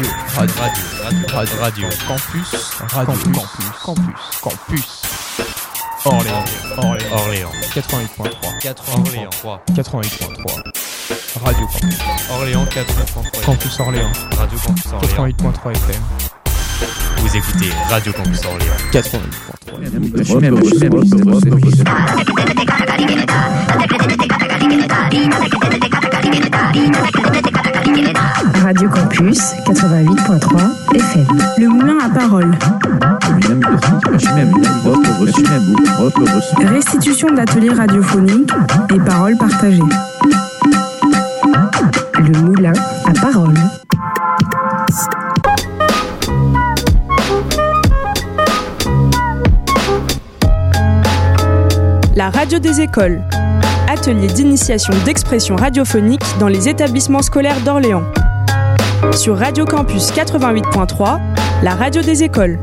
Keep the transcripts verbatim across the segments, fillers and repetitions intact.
Radio, radio, radio, radio, radio, campus, radio, campus, campus, campus. Orléans, Orléans, Orléans, quatre-vingt-huit point trois, quatre-vingt-huit point trois, quatre-vingt-huit point trois. Radio Campus, Orléans, quatre-vingt-huit point trois, Campus Orléans, Radio Campus Orléans, quatre-vingt-huit point trois F M. Vous écoutez Radio Campus Orléans, quatre-vingt-huit point trois. Radio Campus quatre-vingt-huit point trois F M. Le moulin à parole. Restitution d'ateliers radiophoniques et paroles partagées. Le moulin à parole. La radio des écoles. Atelier d'initiation d'expression radiophonique dans les établissements scolaires d'Orléans. Sur Radio Campus quatre-vingt-huit point trois, la radio des écoles.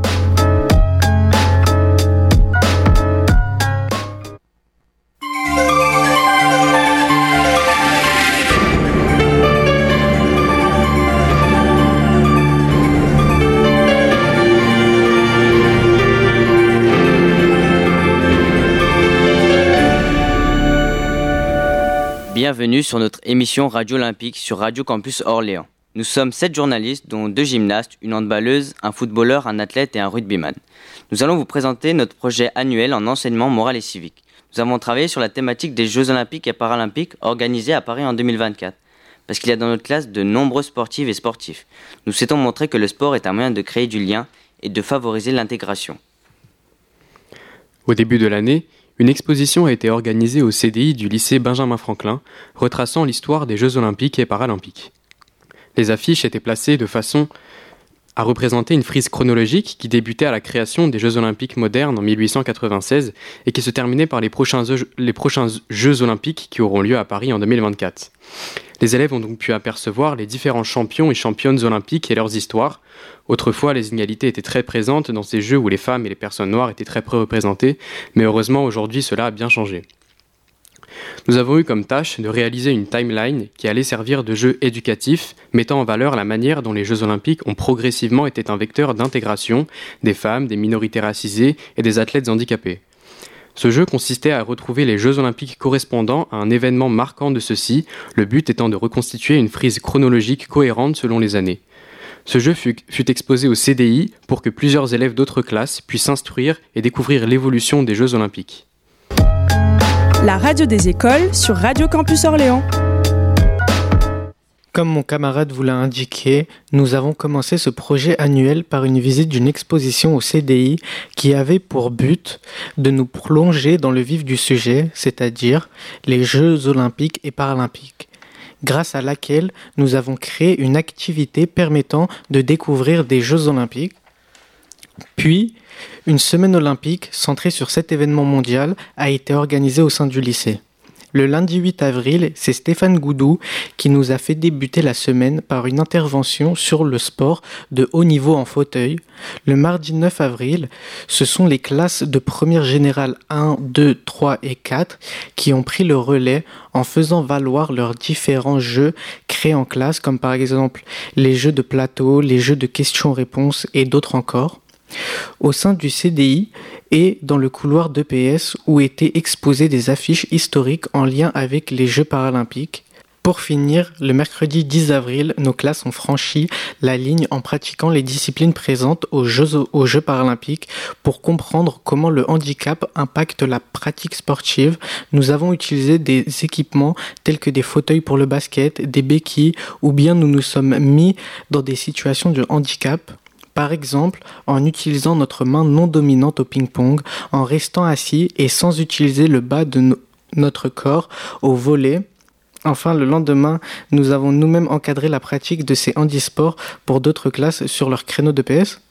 Bienvenue sur notre émission Radio Olympique sur Radio Campus Orléans. Nous sommes sept journalistes, dont deux gymnastes, une handballeuse, un footballeur, un athlète et un rugbyman. Nous allons vous présenter notre projet annuel en enseignement moral et civique. Nous avons travaillé sur la thématique des Jeux Olympiques et Paralympiques organisés à Paris en deux mille vingt-quatre. Parce qu'il y a dans notre classe de nombreux sportives et sportifs. Nous souhaitons montrer que le sport est un moyen de créer du lien et de favoriser l'intégration. Au début de l'année, une exposition a été organisée au C D I du lycée Benjamin Franklin, retraçant l'histoire des Jeux Olympiques et Paralympiques. Les affiches étaient placées de façon à représenter une frise chronologique qui débutait à la création des Jeux Olympiques modernes en mille huit cent quatre-vingt-seize et qui se terminait par les prochains, les prochains Jeux Olympiques qui auront lieu à Paris en deux mille vingt-quatre. Les élèves ont donc pu apercevoir les différents champions et championnes olympiques et leurs histoires. Autrefois, les inégalités étaient très présentes dans ces Jeux où les femmes et les personnes noires étaient très peu représentées, mais heureusement aujourd'hui cela a bien changé. Nous avons eu comme tâche de réaliser une timeline qui allait servir de jeu éducatif, mettant en valeur la manière dont les Jeux Olympiques ont progressivement été un vecteur d'intégration des femmes, des minorités racisées et des athlètes handicapés. Ce jeu consistait à retrouver les Jeux Olympiques correspondant à un événement marquant de ceux-ci, le but étant de reconstituer une frise chronologique cohérente selon les années. Ce jeu fut, fut exposé au C D I pour que plusieurs élèves d'autres classes puissent s'instruire et découvrir l'évolution des Jeux Olympiques. La radio des écoles sur Radio Campus Orléans. Comme mon camarade vous l'a indiqué, nous avons commencé ce projet annuel par une visite d'une exposition au C D I qui avait pour but de nous plonger dans le vif du sujet, c'est-à-dire les Jeux Olympiques et Paralympiques, grâce à laquelle nous avons créé une activité permettant de découvrir des Jeux Olympiques, puis une semaine olympique centrée sur cet événement mondial a été organisée au sein du lycée. Le lundi huit avril, c'est Stéphane Goudou qui nous a fait débuter la semaine par une intervention sur le sport de haut niveau en fauteuil. Le mardi neuf avril, ce sont les classes de première générale un, deux, trois et quatre qui ont pris le relais en faisant valoir leurs différents jeux créés en classe, comme par exemple les jeux de plateau, les jeux de questions-réponses et d'autres encore. Au sein du C D I et dans le couloir d'E P S où étaient exposées des affiches historiques en lien avec les Jeux paralympiques. Pour finir, le mercredi dix avril, nos classes ont franchi la ligne en pratiquant les disciplines présentes aux Jeux, aux Jeux paralympiques pour comprendre comment le handicap impacte la pratique sportive. Nous avons utilisé des équipements tels que des fauteuils pour le basket, des béquilles ou bien nous nous sommes mis dans des situations de handicap. Par exemple, en utilisant notre main non dominante au ping-pong, en restant assis et sans utiliser le bas de no- notre corps au volley. Enfin, le lendemain, nous avons nous-mêmes encadré la pratique de ces handisports pour d'autres classes sur leur créneau d'E P S.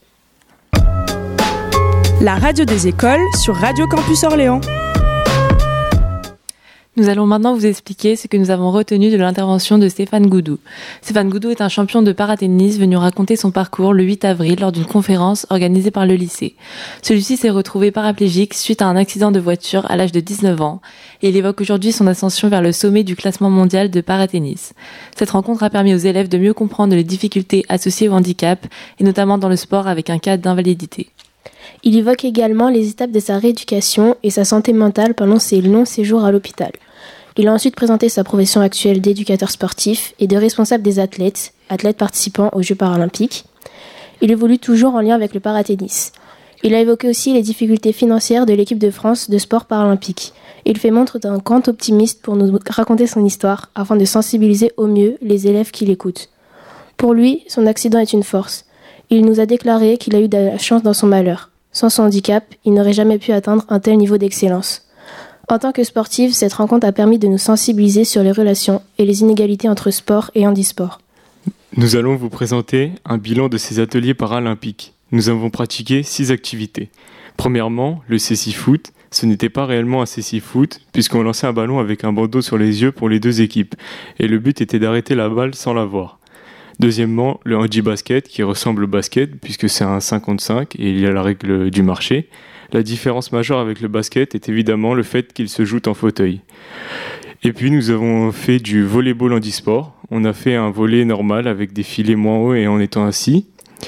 La radio des écoles sur Radio Campus Orléans. Nous allons maintenant vous expliquer ce que nous avons retenu de l'intervention de Stéphane Goudou. Stéphane Goudou est un champion de paratennis venu raconter son parcours le huit avril lors d'une conférence organisée par le lycée. Celui-ci s'est retrouvé paraplégique suite à un accident de voiture à l'âge de dix-neuf ans et il évoque aujourd'hui son ascension vers le sommet du classement mondial de paratennis. Cette rencontre a permis aux élèves de mieux comprendre les difficultés associées au handicap et notamment dans le sport avec un cas d'invalidité. Il évoque également les étapes de sa rééducation et sa santé mentale pendant ses longs séjours à l'hôpital. Il a ensuite présenté sa profession actuelle d'éducateur sportif et de responsable des athlètes, athlètes participant aux Jeux paralympiques. Il évolue toujours en lien avec le paratennis. Il a évoqué aussi les difficultés financières de l'équipe de France de sport paralympique. Il fait montre d'un grand optimiste pour nous raconter son histoire afin de sensibiliser au mieux les élèves qui l'écoutent. Pour lui, son accident est une force. Il nous a déclaré qu'il a eu de la chance dans son malheur. Sans son handicap, il n'aurait jamais pu atteindre un tel niveau d'excellence. En tant que sportive, cette rencontre a permis de nous sensibiliser sur les relations et les inégalités entre sport et handisport. Nous allons vous présenter un bilan de ces ateliers paralympiques. Nous avons pratiqué six activités. Premièrement, le cécifoot. Ce n'était pas réellement un cécifoot, puisqu'on lançait un ballon avec un bandeau sur les yeux pour les deux équipes, et le but était d'arrêter la balle sans la voir. Deuxièmement, le handi-basket, qui ressemble au basket, puisque c'est un cinq contre cinq, et il y a la règle du marché. La différence majeure avec le basket est évidemment le fait qu'il se joue en fauteuil. Et puis nous avons fait du volleyball handisport. On a fait un volley normal avec des filets moins hauts et en étant assis.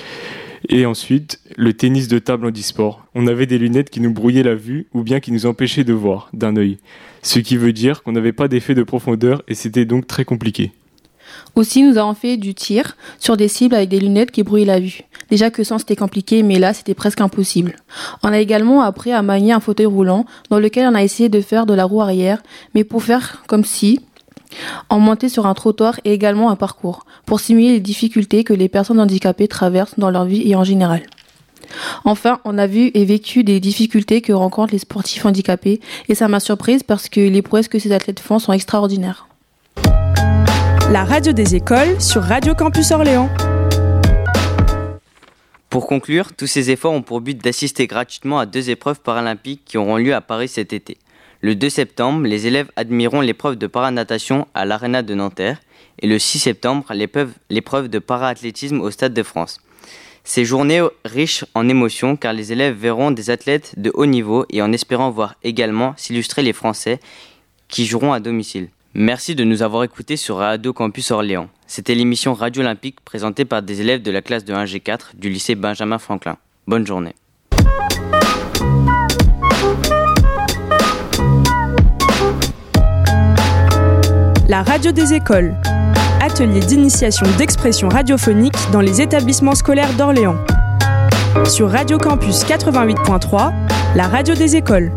Et ensuite, le tennis de table handisport. On avait des lunettes qui nous brouillaient la vue ou bien qui nous empêchaient de voir d'un œil. Ce qui veut dire qu'on n'avait pas d'effet de profondeur et c'était donc très compliqué. Aussi, nous avons fait du tir sur des cibles avec des lunettes qui brouillaient la vue. Déjà que sans c'était compliqué, mais là c'était presque impossible. On a également appris à manier un fauteuil roulant dans lequel on a essayé de faire de la roue arrière, mais pour faire comme si on montait sur un trottoir et également un parcours, pour simuler les difficultés que les personnes handicapées traversent dans leur vie et en général. Enfin, on a vu et vécu des difficultés que rencontrent les sportifs handicapés et ça m'a surprise parce que les prouesses que ces athlètes font sont extraordinaires. La radio des écoles sur Radio Campus Orléans. Pour conclure, tous ces efforts ont pour but d'assister gratuitement à deux épreuves paralympiques qui auront lieu à Paris cet été. Le deux septembre, les élèves admireront l'épreuve de paranatation à l'Arena de Nanterre et le six septembre, l'épreuve, l'épreuve de paraathlétisme au Stade de France. Ces journées riches en émotions car les élèves verront des athlètes de haut niveau et en espérant voir également s'illustrer les Français qui joueront à domicile. Merci de nous avoir écoutés sur Radio Campus Orléans. C'était l'émission Radio Olympique présentée par des élèves de la classe de un G quatre du lycée Benjamin Franklin. Bonne journée. La radio des écoles. Atelier d'initiation d'expression radiophonique dans les établissements scolaires d'Orléans. Sur Radio Campus quatre-vingt-huit point trois, la radio des écoles.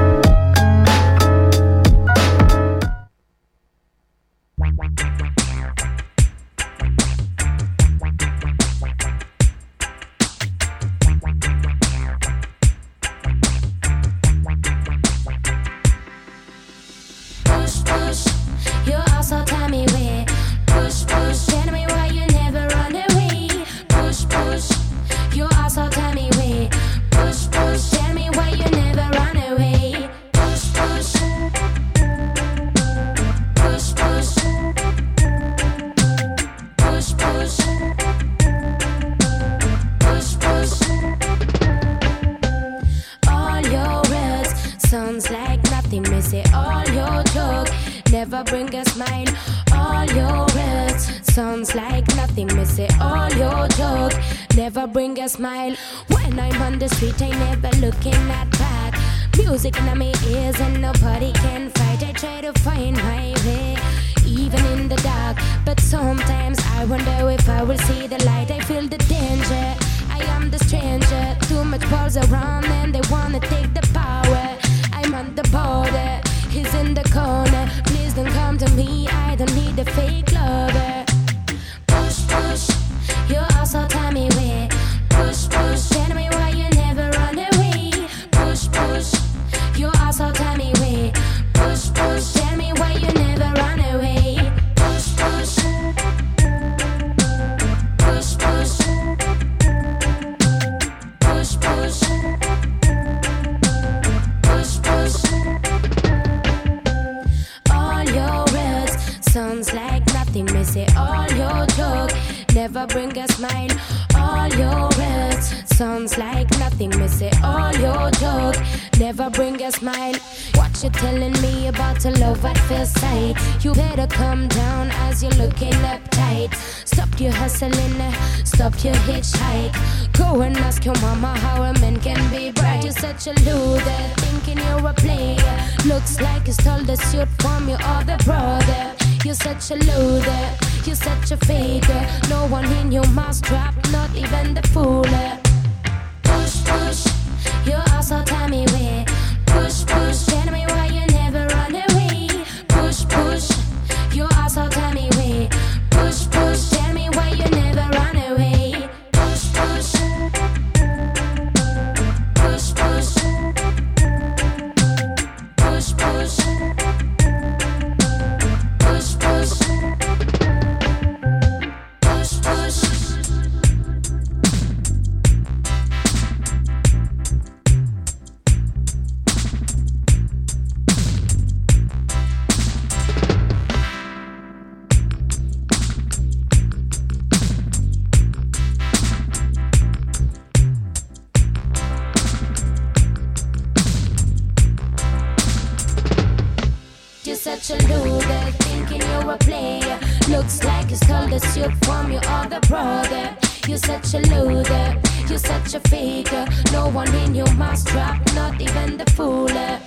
Never bring a smile. All your words sounds like nothing. Me say all your joke never bring a smile. When I'm on the street, I never looking at back. Music in my ears and nobody can fight. I try to find my way, even in the dark. But sometimes I wonder if I will see the light. I feel the danger. I am the stranger. Too much balls around and they wanna take the power. I'm on the border. He's in the corner. Please don't come to me. I don't need a fake lover. Push, push. You also tell me where. Push, push. Tell me why you never run away. Push, push. You also tell me where. Push, push. Tell me why you never run away. Push, push. Push, push. Push, push. Push, push. all your words sounds like nothing. Me say all your joke never bring a smile. What you telling me about a love at first sight? You better come down as you're looking uptight. Stop your hustling, stop your hitchhike. Go and ask your mama how a man can be bright. You're such a loser, thinking you're a player. Looks like you stole the suit from your other brother. You're such a loser, you're such a faker. No one in your mousetrap, not even the fooler. Push, push, you're also tell me where. Push, push, tell me why you never run away. Push, push, you're also tell me where. Push, push, tell me why you never run away. Push, push, push, push, push, push. Such a loser, thinking you're a player. Looks like you stole the suit from your other brother. You're such a loser, you're such a faker. No one in your mousetrap, not even the fooler.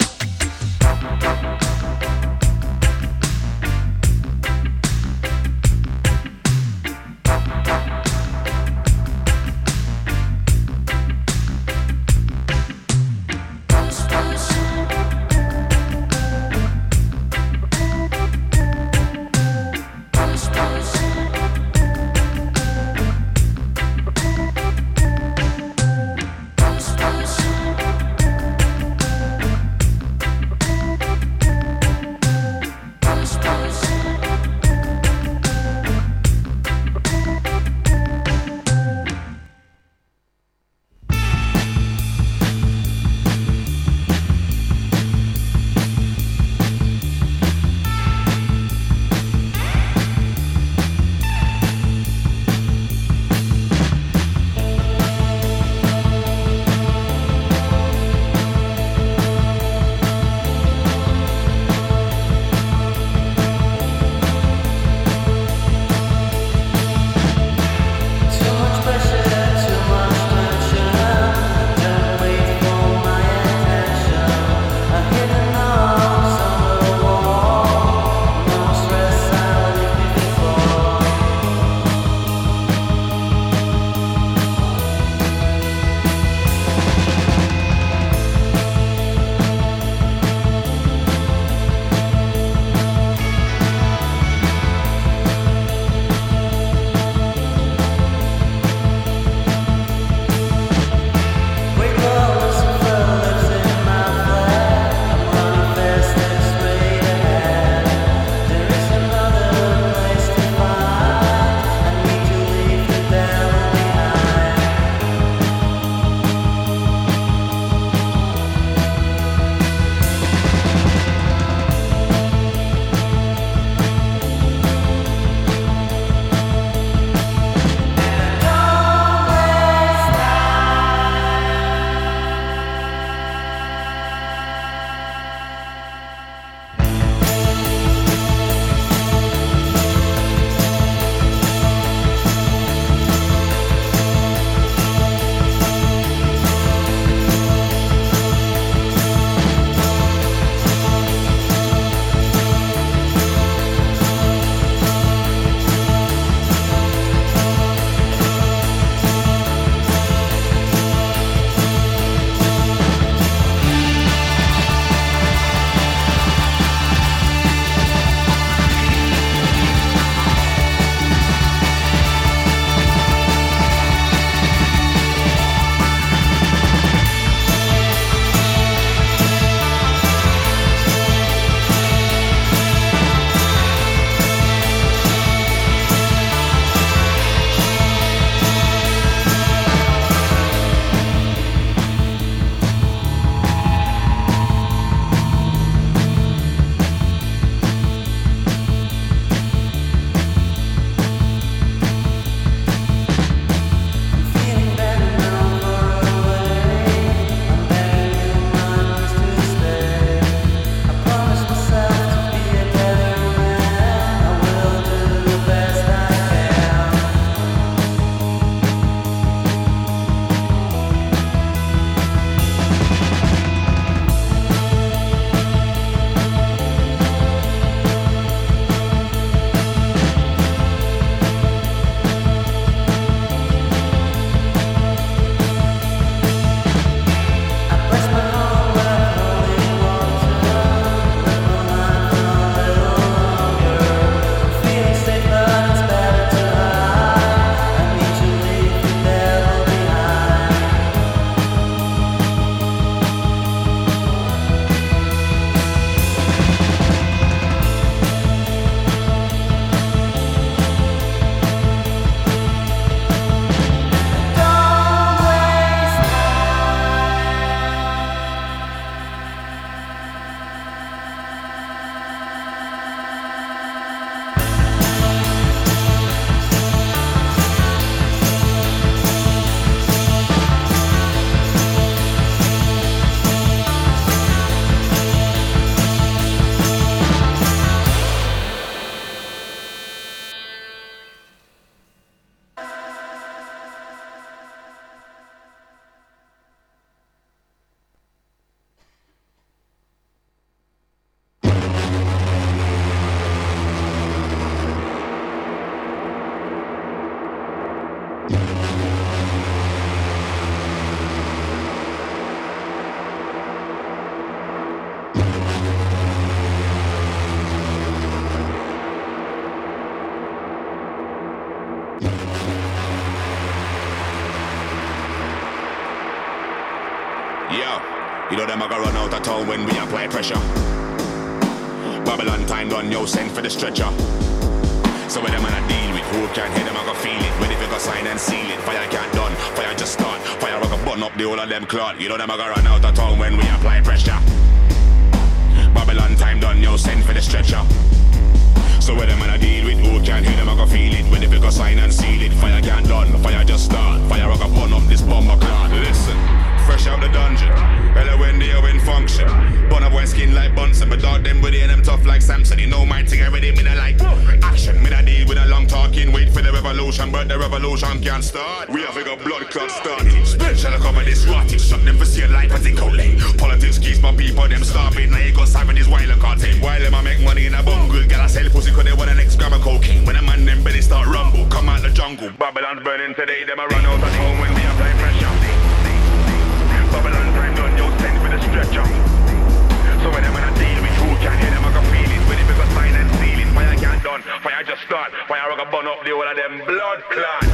Yeah, you know them a go run out of town when we apply pressure. Babylon time done, yo, send for the stretcher. So when them man a deal with, who can hear them a go feel it. When if you go sign and seal it, fire can't done, fire just start. Fire a go burn up the whole of them clot. You know them a go run out of town when we apply pressure. Babylon time done, yo, send for the stretcher. So when them man a deal with, who can hear them a go feel it. When if you go sign and seal it, fire can't done, fire just start. Fire a go burn up this bomber clot. Listen, fresh out the dungeon, hello when they are in function. Burn up one skin like Bunsen, but dog them with it and them tough like Samson. You know my thing already, me not like action. Me not deal with a long talking, wait for the revolution, but the revolution can't start. We have a got blood clot starting. Shall I cover this rotting? Shut them for see a life as they go late. Politics keeps my people, them starving. Now you got savage this while I can't take. While them I make money in a bungle, gotta sell pussy cause they want an next gram of cocaine. When a man them belly start rumble, come out the jungle. Babylon's burning today, them a run out of home when we apply pressure. Babylon time done, yo, send for the stretcher. So when them wanna deal with, who can hear them, I can feel it. When it because sign and seal it, fire can't done, fire just start. Fire I can burn up the whole of them blood clot.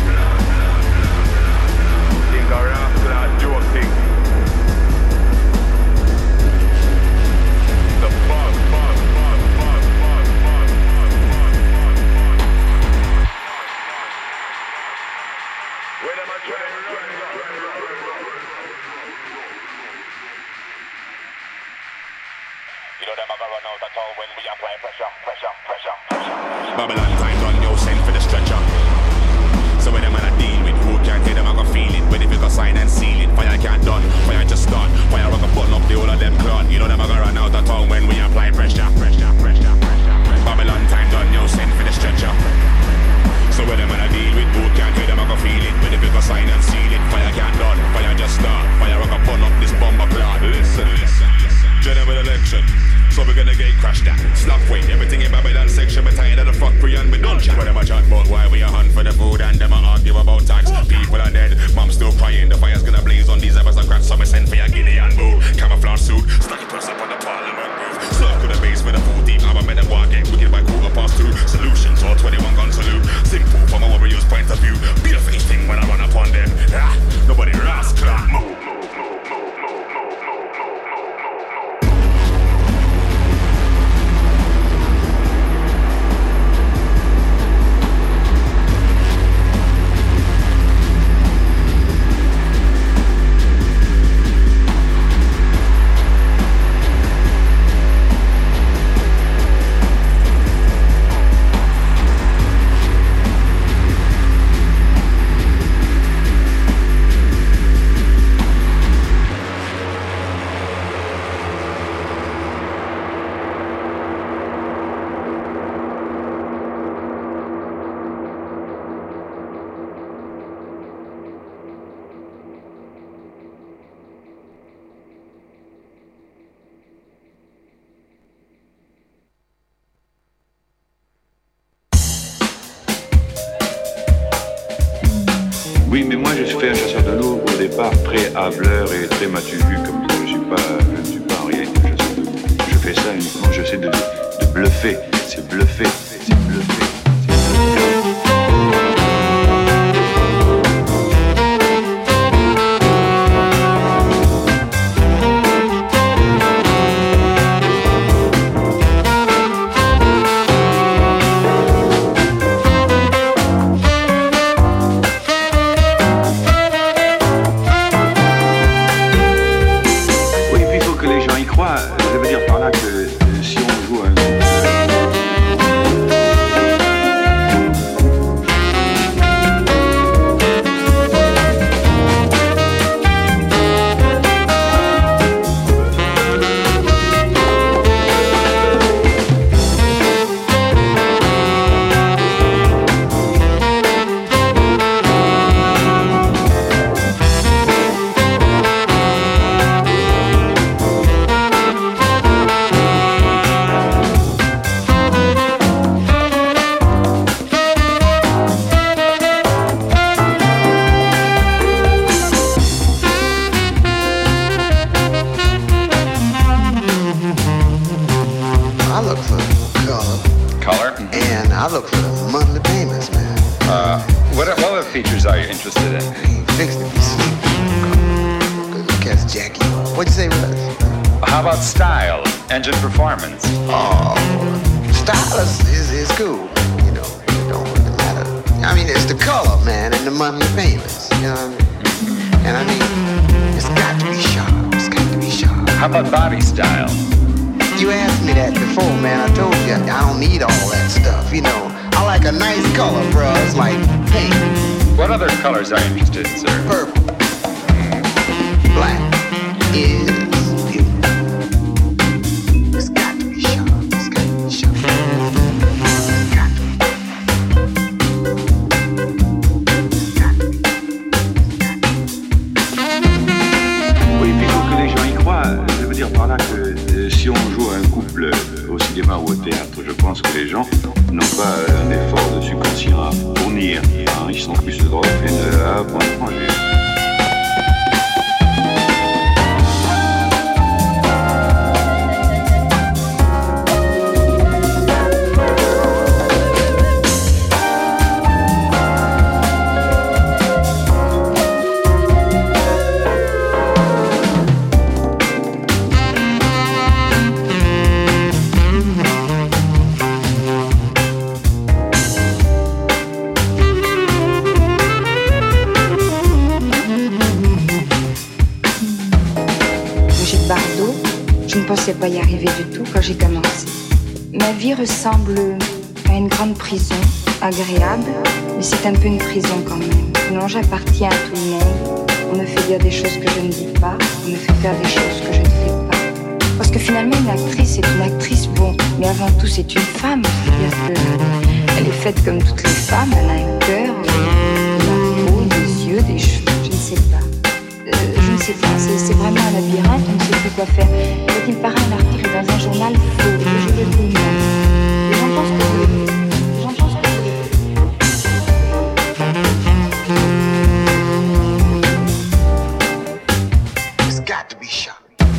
Think a rap clot joke thing. The bug, bug, bug, bug, bug, bug, bug, bug. Where them a try to run, you know them a go run out at all when we apply pressure, pressure, pressure, pressure. Babylon time done, yo, send for the stretcher. So when them man a deal with, who can't hear them, I can feel it. When if you go sign and seal it, fire can't done, fire just start. Fire I can burn up the whole of them clot. You know them a go run out at all when we apply pressure, pressure, pressure, pressure. Babylon time done, yo, send for the stretcher. So when them man a deal with, who can't hear them, I can feel it. When if you go sign and seal it, fire can't done, fire just start. Fire I can burn up this bomber clot. Listen, listen, listen. General election. So we're gonna get crashed at. Slap weight, everything in Babylon section. We're tired of the fuck free and we don't chat. When them a chat about why we a hunt for the food and them a argue about tax. People are dead, mom's still crying. The fire's gonna blaze on these ever and cracks. So we send for your Guinea and boo. Camouflage suit, stuck it us up on the parliament roof. Circle the base with a forty. I'm a man that walk get wicked by quarter past two. Solutions or twenty-one gun salute. Simple from a warrior's point of view. Be a face thing when I run upon them. Ah, nobody rascal, move. Oui, mais moi je fais un chasseur de loup au départ très hableur et très matu vu comme je ne suis pas, je ne suis pas en réalité un chasseur de loup. Je fais ça uniquement, j'essaie de, de bluffer, c'est bluffer, c'est bluffer. Ça veut dire par là que euh, si on joue un I look for the monthly payments, man. Uh, what, what other features are you interested in? He ain't fixed to be sleep. Cause Russ, Jackie. What'd you say, Russ? How about style, engine performance? Oh, style is, is, is cool. You know, it don't really matter. I mean, it's the color, man, and the money famous. You know what I mean? And I mean, it's got to be sharp. It's got to be sharp. How about body style? You asked me that before, man. I told you I don't need all that stuff. You know, I like a nice color, bro. It's like pink. What other colors are you interested in, sir? Purple. Black is beautiful. It's got to be sharp. It's got to be sharp. It's got to be. It's got to be. Oui, puis il faut que les gens y croient. Je veux dire par là que euh, si on joue un couple euh, au cinéma ou au théâtre, je pense que les gens n'ont pas euh, un effort de subconscient à fournir. Hein, ils sont plus heureux et de A à point de projet. Je ne pensais pas y arriver du tout quand j'ai commencé. Ma vie ressemble à une grande prison, agréable, mais c'est un peu une prison quand même. Sinon, j'appartiens à tout le monde. On me fait dire des choses que je ne dis pas, on me fait faire des choses que je ne fais pas. Parce que finalement, une actrice est une actrice, bon, mais avant tout, c'est une femme. C'est-à-dire qu'elle est faite comme toutes les femmes, elle a un cœur, une peau, des yeux, des cheveux, je ne sais pas. Euh, je ne sais pas, c'est, c'est vraiment un labyrinthe, on ne sait plus quoi faire. Quand il paraît un article dans un journal faux, que je le tout le monde. Les gens pensent que je le fais. Les gens pensent que je le fais. It's got to be sharp.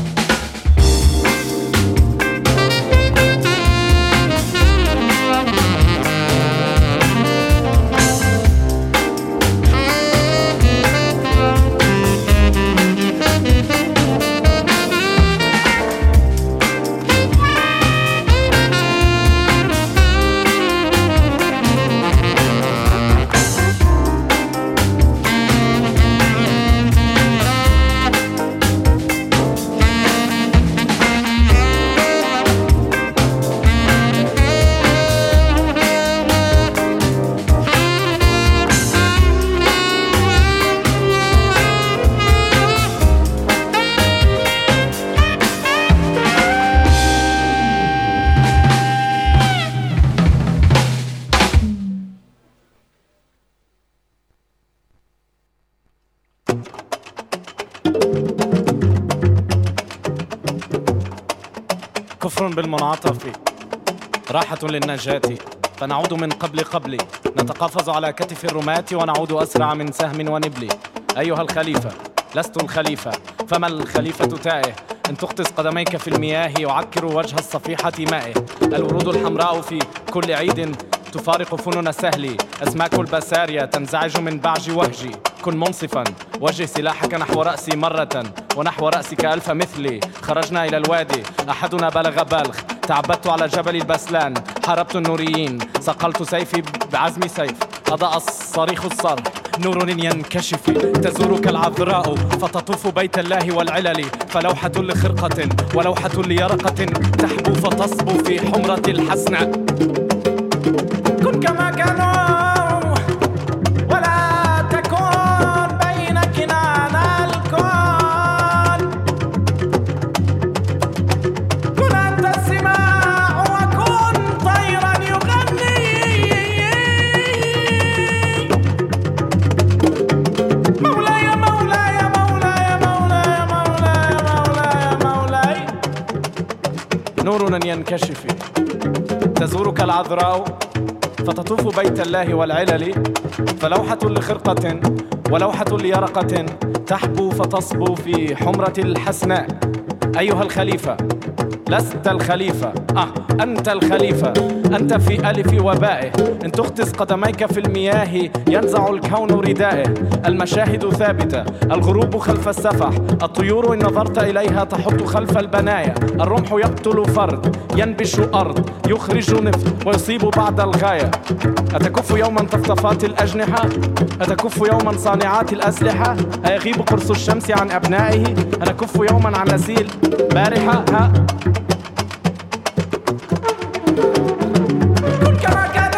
كفر بالمنعطف راحة للنجاة فنعود من قبل قبلي نتقافز على كتف الرماة ونعود أسرع من سهم ونبل أيها الخليفة لست الخليفة فما الخليفة تائه إن تغطس قدميك في المياه يعكر وجه الصفيحة مائه الورود الحمراء في كل عيد تفارق فنون سهلي أسماك البسارية تنزعج من بعج وهجي كن منصفا وجه سلاحك نحو رأسي مرة ونحو رأسك ألف مثلي خرجنا إلى الوادي أحدنا بلغ بالغ تعبدت على جبل البسلان حاربت النوريين صقلت سيفي بعزم سيف أضاء الصريخ الصرح نور ينكشف تزورك العذراء فتطوف بيت الله والعلل فلوحة لخرقة ولوحة ليرقة تحبو فتصبو في حمرة الحسناء كن كما كانوا ولا تكن بين كنان الكون كن أنت السماع وكن طيرا يغني مولاي مولاي مولاي مولاي مولاي مولاي مولاي نور ينكشف تزورك العذراء فتطوف بيت الله والعلل فلوحة لخرقة ولوحة ليرقة تحبو فتصبو في حمرة الحسناء أيها الخليفة لست الخليفة آه أنت الخليفة، أنت في ألف وبائه، إن تغطس قدميك في المياه ينزع الكون ردائه. المشاهد ثابتة، الغروب خلف السفح، الطيور إن نظرت إليها تحط خلف البنايا. الرمح يقتل فرد، ينبش أرض، يخرج نفط ويصيب بعد الغاية. أتكف يوما طفطفات الأجنحة، أتكف يوما صانعات الأسلحة، أيغيب قرص الشمس عن أبنائه، أنا كف يوما عن نسيل بارحة. ها كن كما كان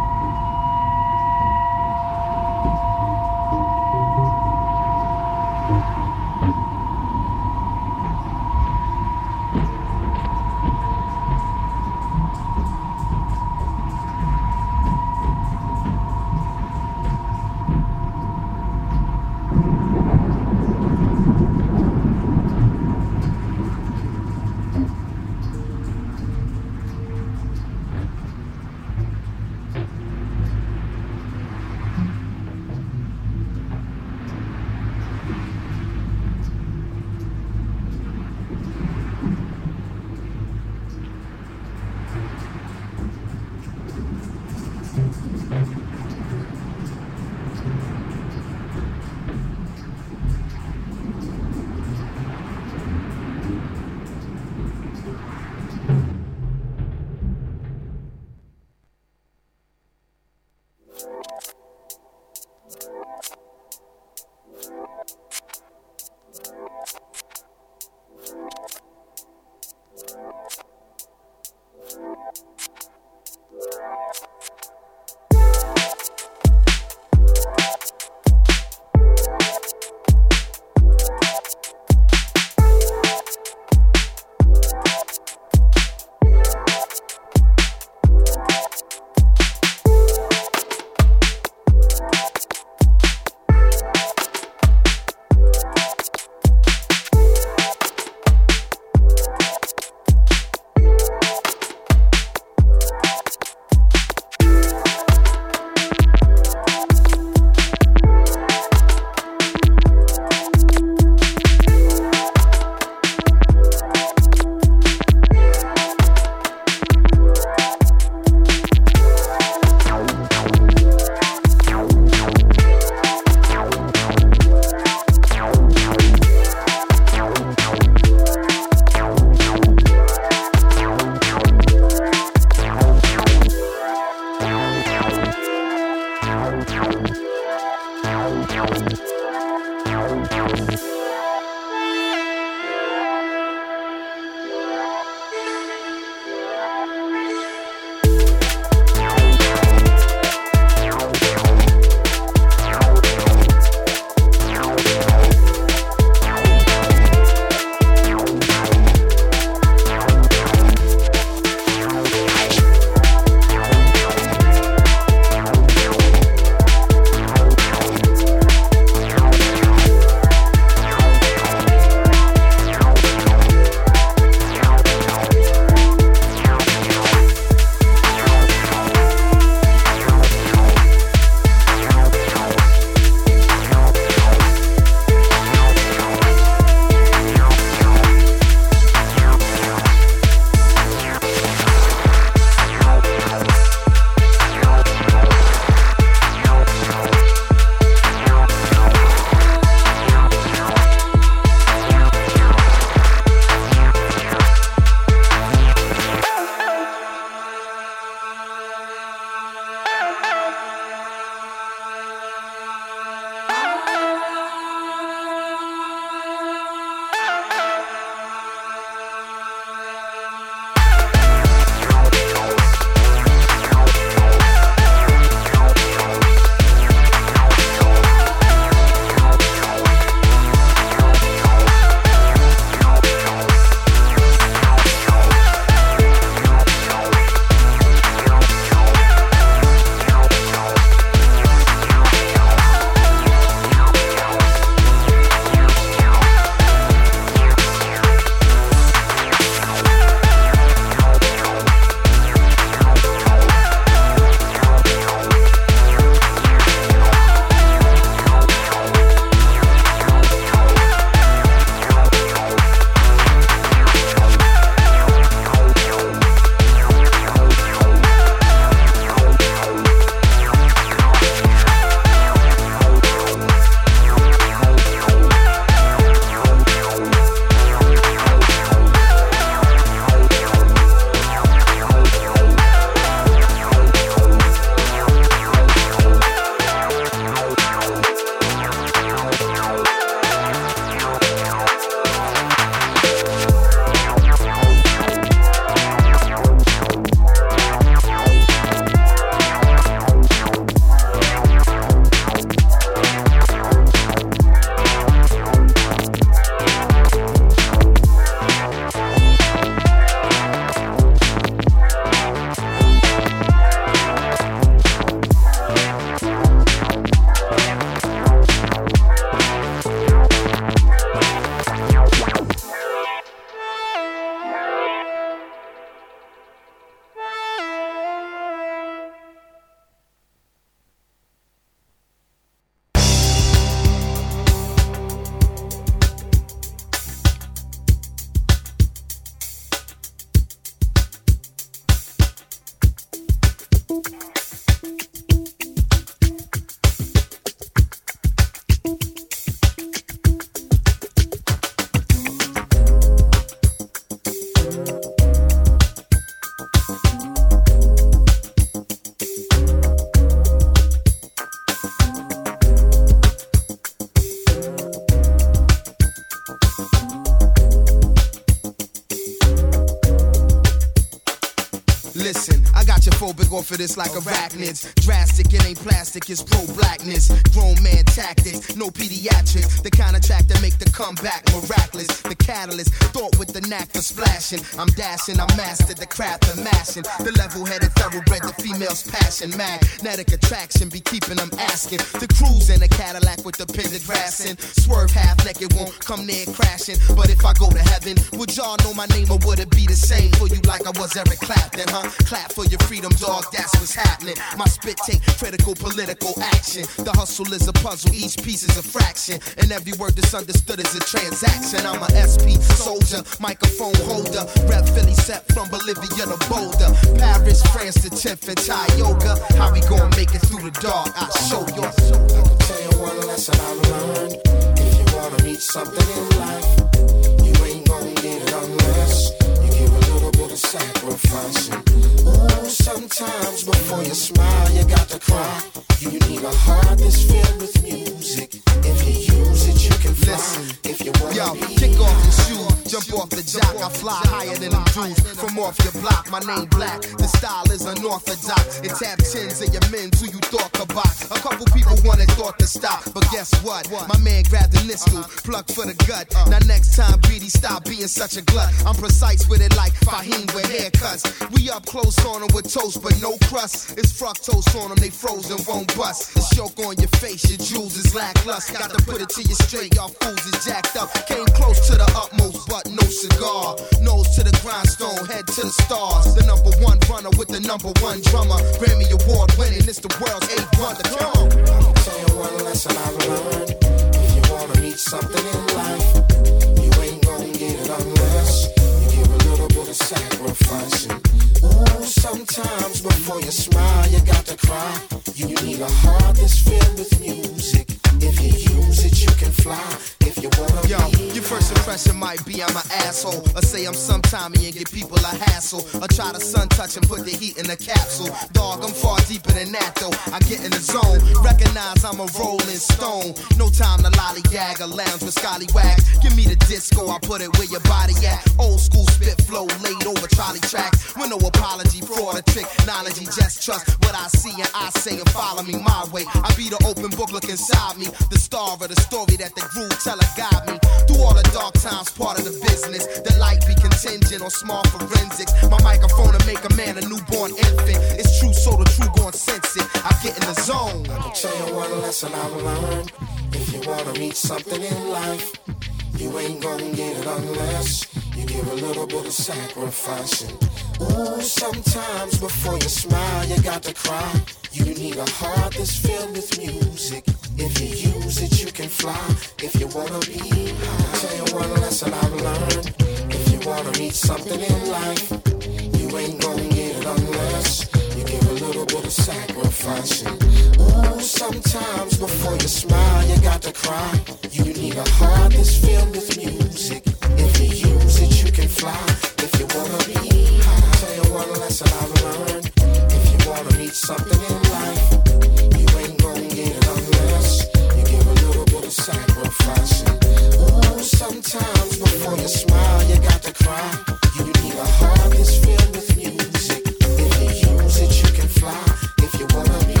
Listen, I got your phobic off of this like arachnids. Drastic, it ain't plastic, it's pro-blackness. Grown man tactics, no pediatrics. The kind of track that make the comeback miraculous. The catalyst, thought with the knack for splashing. I'm dashing, I mastered the craft of mashing. The level-headed thoroughbred, the female's passion. Magnetic attraction be keeping them asking. The cruise in a Cadillac with the pendant grass in. Swerve half naked, won't come near crashing. But if I go to heaven, would y'all know my name or would it be the same for you like I was Eric Clapton, huh? Clap for your freedom, dog, that's what's happening. My spit take critical political action. The hustle is a puzzle, each piece is a fraction. And every word that's understood is a transaction. I'm a S P soldier, microphone holder. Rep Philly set from Bolivia to Boulder. Paris, France to tenth and Thai yoga. How we gonna make it through the dark? I'll show you. I can tell you one lesson I learned. If you wanna reach something in life, you ain't gonna get it unless you give a little bit of sacrifice. Ooh, sometimes before you smile, you got to cry. You need a heart that's filled with music. If you use it, you can fly. Listen, if you wanna yo, be kick off your shoes, jump off the jock. I fly higher than them dudes from off your block. My name black, the style is unorthodox. It tap chins of your men who you thought could box. A couple people wanted thought to stop, but guess what? My man grabbed the nistle, plucked for the gut. Now next time, greedy, stop being such a glut. I'm precise with it like Fahim with haircuts. We up close on them with toast, but no crust. It's fructose on them, they frozen, won't bust. The choke on your face, your jewels is lackluster. Got to put it to you straight, y'all fools is jacked up. Came close to the utmost, but no cigar. Nose to the grindstone, head to the stars. The number one runner with the number one drummer. Grammy Award winning, it's the world's eighth wonder. Come on. I'll tell you one lesson I've learned. If you wanna reach something in life, you ain't gonna get it unless you give a little bit of sacrifice. Ooh, sometimes before you smile, you got to cry. You need a heart that's filled with music. If you use it, you can fly. If you wanna Yo, be your first impression might be I'm an asshole, or say I'm sometimey and give people a hassle, or try to sun touch and put the heat in a capsule. Dog, I'm far deeper than that though. I get in the zone, recognize I'm a rolling stone. No time to lollygag or lounge with scallywags. Give me the disco, I put it where your body at. Old school spit flow laid over trolley tracks. With no apology, fraud or trick, knowledge, just trust what I see and I say and follow me my way. I be the open book, look inside me, the star of the story that the groove teller got me. Through all the dark times, part of the business. The light be contingent on small forensics. My microphone to make a man a newborn infant. It's true, so the true gon' sense it. I get in the zone. I can tell you one lesson I've learned. If you wanna reach something in life, you ain't gonna get it unless you give a little bit of sacrifice. Ooh, sometimes before you smile, you got to cry. You need a heart that's filled with music. If you use it, you can fly. If you wanna be high, I'll tell you one lesson I've learned. If you wanna reach something in life, you ain't gonna get it unless you give a little bit of sacrifice. Ooh, sometimes before you smile, you got to cry. You need a heart that's filled with music. If you use it, you can fly. If you wanna be high, I'll tell you one lesson I've learned. If you wanna reach something in life, you ain't gonna get it unless you give a little bit of sacrifice. Ooh, sometimes before you smile, you got to cry. You need a heart that's filled with music. If you use it, you can fly. If you wanna be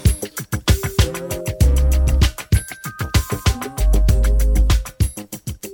high.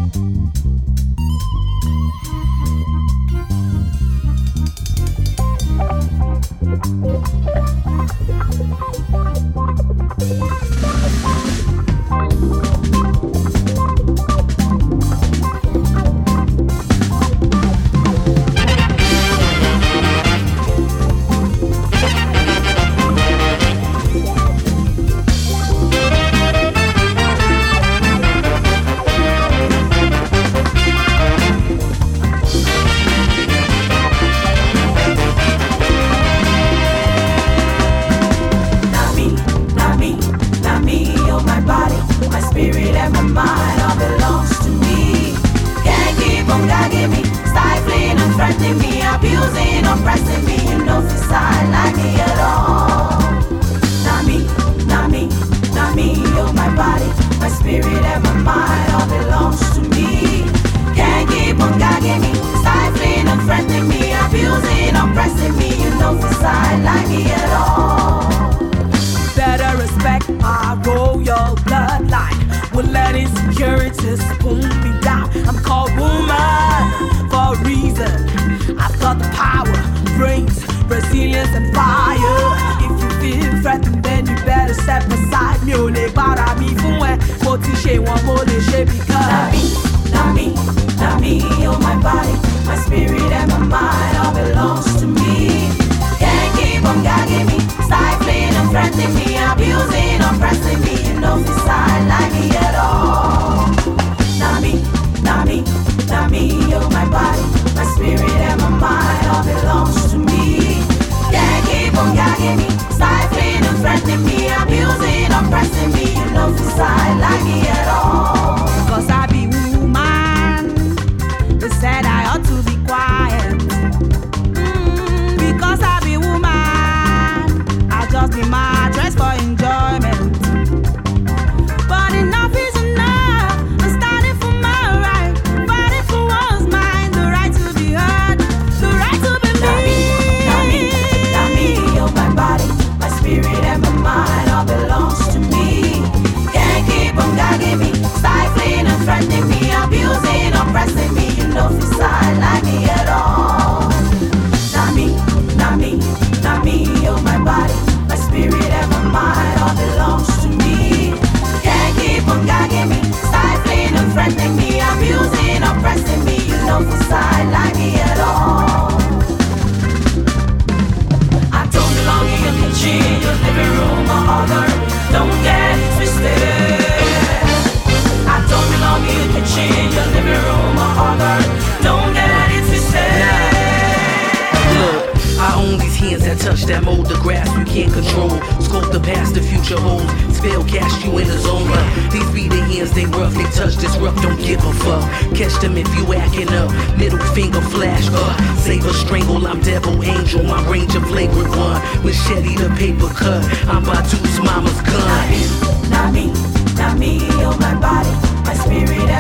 Not me, not me, oh my body, my spirit